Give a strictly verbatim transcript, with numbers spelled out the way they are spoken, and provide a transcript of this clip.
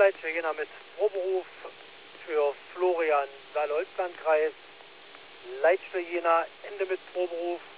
Leitstelle Jena mit Proberuf für Florian Saale-Holzlandkreis. Leitstelle Jena, Ende mit Proberuf.